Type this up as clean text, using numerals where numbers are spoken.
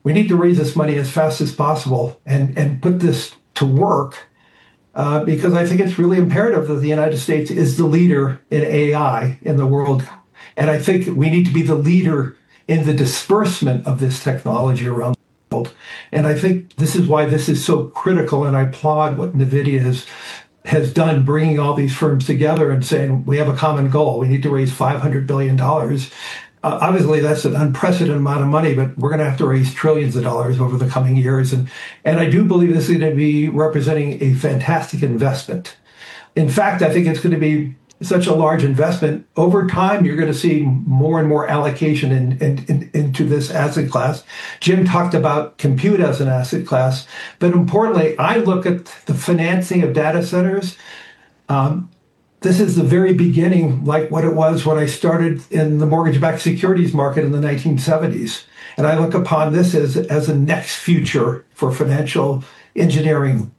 we need to raise this money as fast as possible and put this to work because I think it's really imperative that the United States is the leader in AI in the world. And I think we need to be the leader in the disbursement of this technology around the world. And I think this is why this is so critical. And I applaud what NVIDIA has done, bringing all these firms together and saying, we have a common goal. We need to raise $500 billion. Obviously, that's an unprecedented amount of money, but we're going to have to raise trillions of dollars over the coming years. And I do believe this is going to be representing a fantastic investment. In fact, I think it's going to be such a large investment. Over time, you're going to see more and more allocation into this asset class. Jim talked about compute as an asset class, but importantly, I look at the financing of data centers. This is the very beginning, like what it was when I started in the mortgage-backed securities market in the 1970s. And I look upon this as a next future for financial engineering